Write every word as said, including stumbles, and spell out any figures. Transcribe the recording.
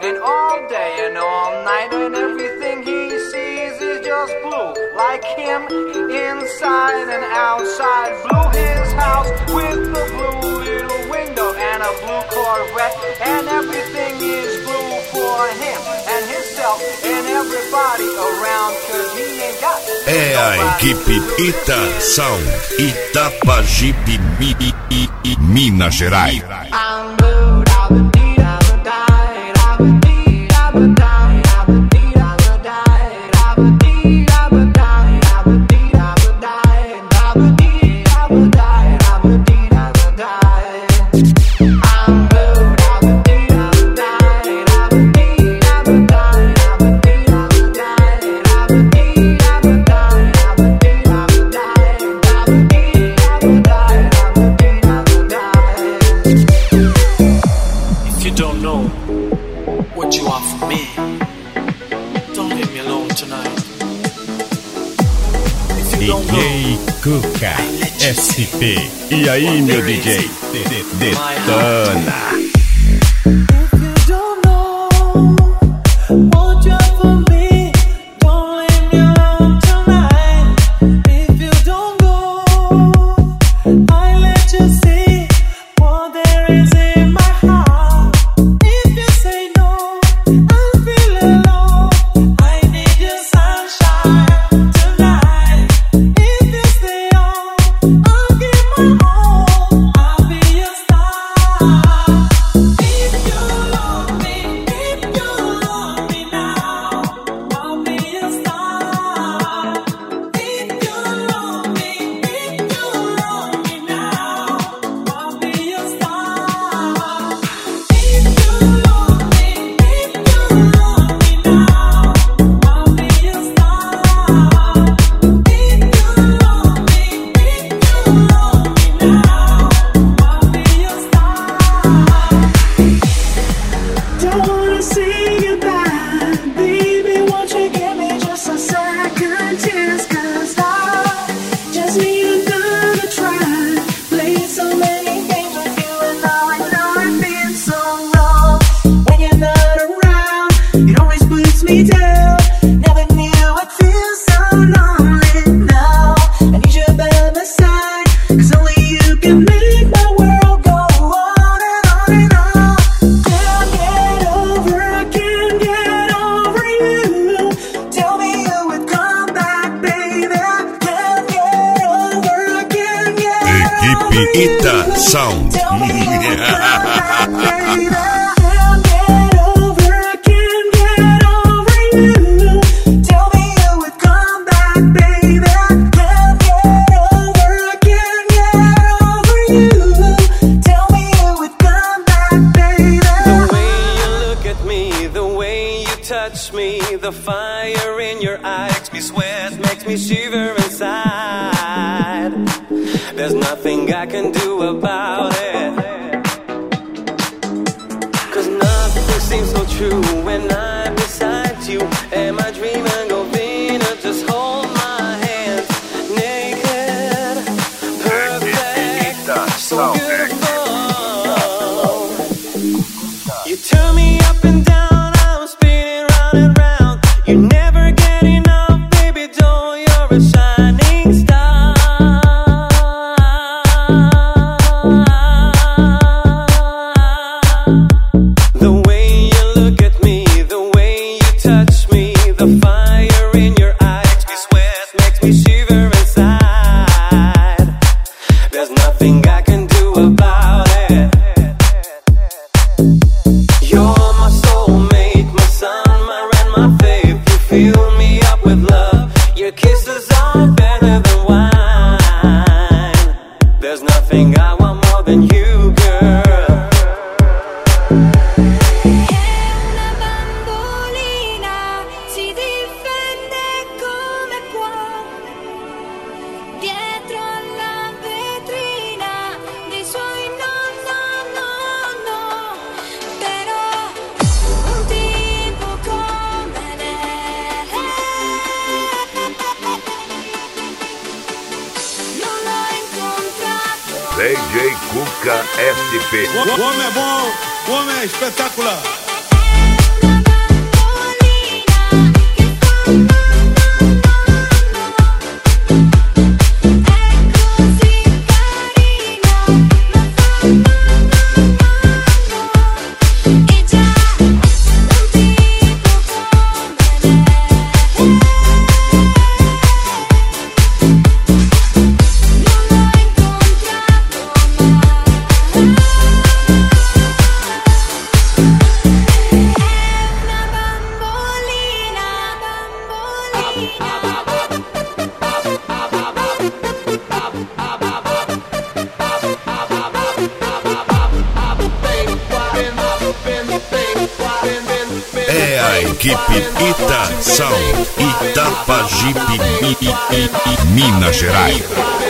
And all day and all night, and everything he sees is just blue. Like him, inside and outside. Blue his house with the blue little window and a blue Corvette. And everything is blue for him and himself and everybody around, cause he ain't got. É a equipe Ita Sound, Itapajipe, Minas Gerais. I'm blue, da ba dee da ba die, da ba dee da ba die, da ba dee da ba die, da ba dee da ba die, da ba dee da ba die, da ba dee da ba die, da ba dee da ba die. I'm blue, da ba dee da ba die, da ba dee da ba die, da ba dee da ba die, da ba dee da ba die, da ba dee da ba die, da ba dee da ba die, da ba dee da ba die. If you don't know what you want from me, don't leave me alone tonight. If you don't D J Cuca S P. E aí, meu D J? Detona. Ita Sound. Touch me, the fire in your eyes makes me sweat, makes me shiver inside. There's nothing I can do about it, 'cause nothing seems so true when I'm beside you. Am I dreaming of Venus? Just hold my hands, naked, perfect, so beautiful. You turn me up and down, you never get enough, baby doll, you're a shining star. The way you look at me, the way you touch me, the fire in your eyes makes me sweat, makes me shiver inside. There's nothing I can do about it. You're my soulmate, my sun, my rain, my faith. Fill me up with love. Your kisses are better than wine. There's nothing I want more than you, girl. È una bambolina, si difende come può. Dietro alla vetrina dei suoi no, no, no, no. Però un tipo come lei non l'ho incontrato. D J Cuca S P. O homem é bom, o homem é espetacular. È Equipe Ita Sound, Itapajipe, Minas Gerais.